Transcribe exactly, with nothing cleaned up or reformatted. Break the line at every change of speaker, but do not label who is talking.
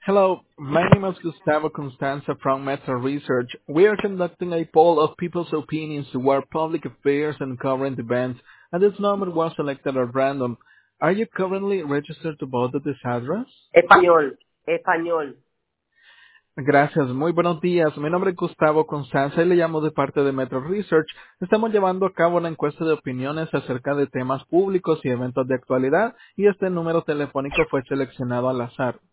Hello, my name is Gustavo Constanza from Metro Research. We are conducting a poll of people's opinions toward public affairs and current events, and this number was selected at random. Are you currently registered to vote at this address?
Español, español.
Gracias, muy buenos días. Mi nombre es Gustavo Constanza y le llamo de parte de Metro Research. Estamos llevando a cabo una encuesta de opiniones acerca de temas públicos y eventos de actualidad, y este número telefónico fue seleccionado al azar.